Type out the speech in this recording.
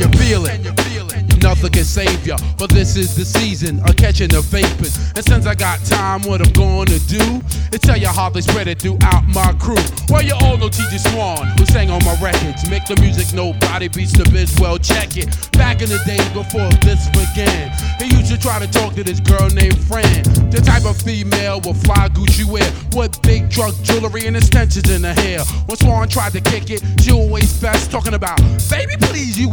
you feel it? Nothing can save ya, but this is the season of catching the vapors. And since I got time, what I'm gonna do is tell you how they spread it throughout my crew. Well, you all know TJ Swan, who sang on my records. Make the music, nobody beats the biz, well, check it. Back in the day before this began, he used to try to talk to this girl named Fran, the type of female with fly Gucci wear, with big drug jewelry and extensions in her hair. When Swan tried to kick it, she always fast, talking about, baby, please, you